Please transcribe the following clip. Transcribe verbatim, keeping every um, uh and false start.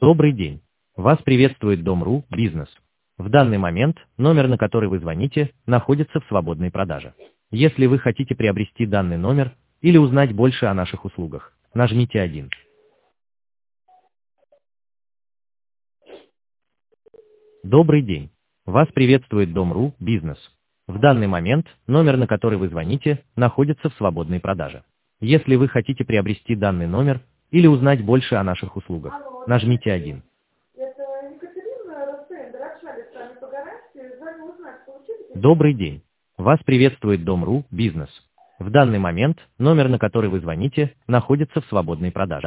Добрый день. Вас приветствует Дом.ру Бизнес. В данный момент номер, на который вы звоните, находится в свободной продаже. Если вы хотите приобрести данный номер или узнать больше о наших услугах, нажмите один. Добрый день. Вас приветствует Дом.ру Бизнес. В данный момент номер, на который вы звоните, находится в свободной продаже. Если вы хотите приобрести данный номер или узнать больше о наших услугах, Алло, нажмите здравствуйте. один. Это Екатерина Ростейн, Рокшали с вами по гарантии. Звоню узнать, получили письмо? Добрый день. Вас приветствует Дом.ру Бизнес. В данный момент номер, на который вы звоните, находится в свободной продаже.